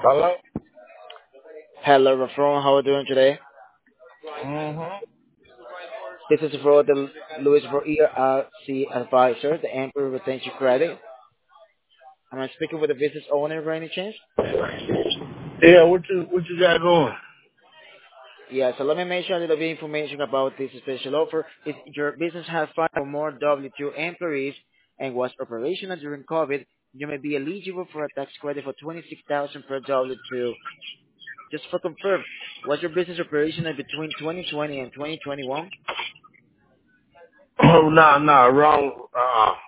Hello? Hello, Rafron. How are you doing today? Mm-hmm. This is for the Louis for ERC advisor, the Emperor Retention Credit. Am I speaking with the business owner by any chance? Yeah, what you got going? Yeah, so let me mention a little bit information about this special offer. If your business has five or more W-2 employees and was operational during COVID, you may be eligible for a tax credit for 26000 per W-2. Just for confirm, was your business operational between 2020 and 2021? Oh, nah, wrong.